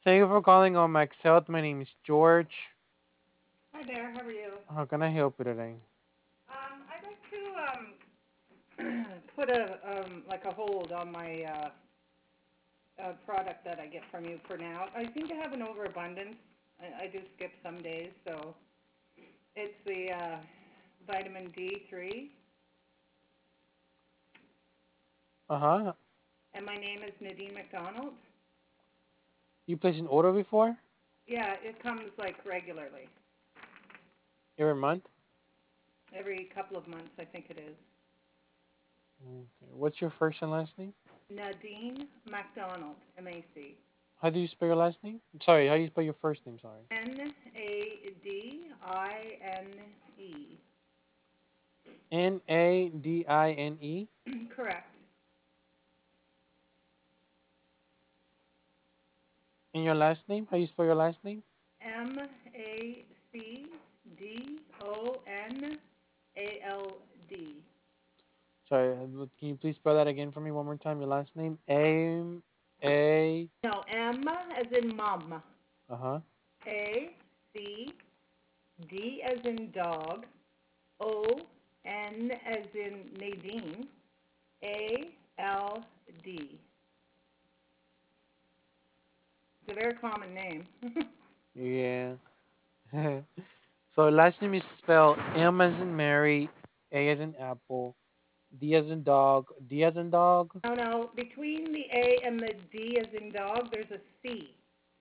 Thank you for calling on Max Health. My name is George. Hi there, how are you? How can I help you today? I'd like to put a hold on my product that I get from you for now. I seem to have an overabundance. I do skip some days, so it's the vitamin D3, Uh-huh. and my name is Nadine McDonald. You placed an order before? Yeah, it comes like regularly, Every month? every couple of months, I think it is. Okay. What's your first and last name? Nadine McDonald, MAC. How do you spell your last name? Sorry, how do you spell your first name? Sorry. Nadine. Nadine. Correct. And your last name? How do you spell your last name? Macdonald. Sorry, can you please spell that again for me one more time? Your last name? A. No, M as in mom. Uh-huh. A C D as in dog. O N as in Nadine. ALD. It's a very common name. Yeah. So last name is spelled M as in Mary, A as in Apple, D as in dog, D as in dog. No. Between the A and the D as in dog, there's a C.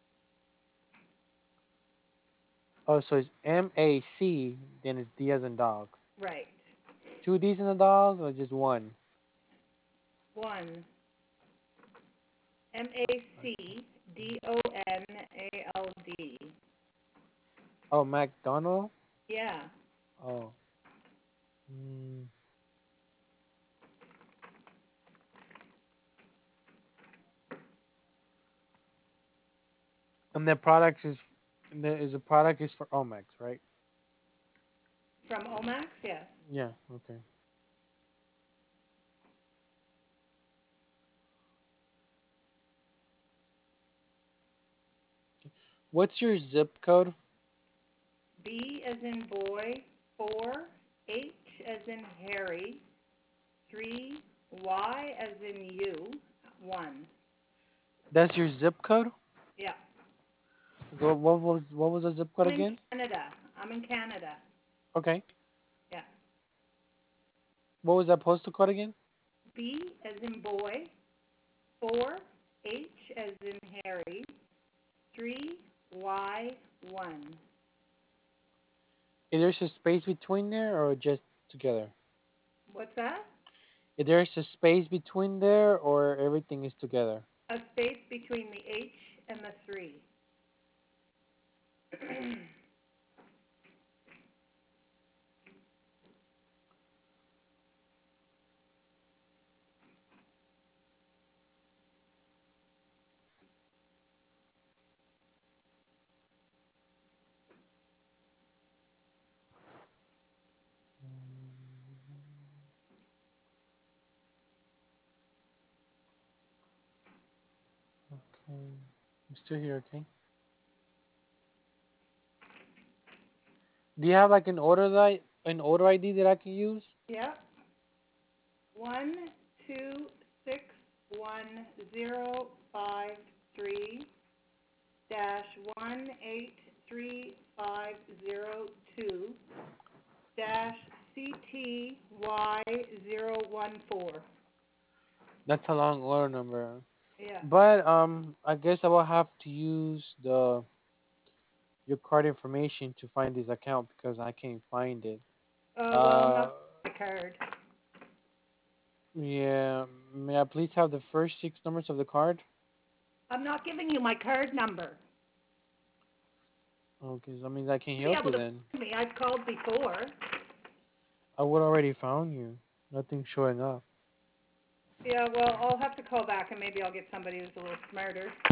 Oh, so it's MAC, then it's D as in dog. Right. Two D's in the dog or just one? One. Macdonald. Oh, McDonald? Yeah. Oh. Mm. And the product is the product is for Omex, right? From Omax, yes. Yeah, okay. What's your zip code? B as in boy, 4, H as in Harry, 3, Y as in you, 1. That's your zip code? Yeah. What was the zip code I'm in again? Canada. I'm in Canada. Okay. Yeah. What was that postal code again? B as in boy, 4, H as in Harry, 3, Y, 1. Is there a space between there or just together? What's that? Is there a space between there or everything is together? A space between the H and the 3. Okay. I'm still here, okay? Do you have like an order ID that I can use? Yeah. 1261053 dash 183502 dash CTY014. That's a long order number. Yeah. But I guess I will have to use the your card information to find this account because I can't find it. Well, I'm Uh not my card. yeah, may I please have the first six numbers of the card? I'm not giving you my card number. Okay, so that means I can't You'll be help able you to then. find me. I've called before. I would already found you. Nothing's showing up. Yeah, well, I'll have to call back and maybe I'll get somebody who's a little smarter.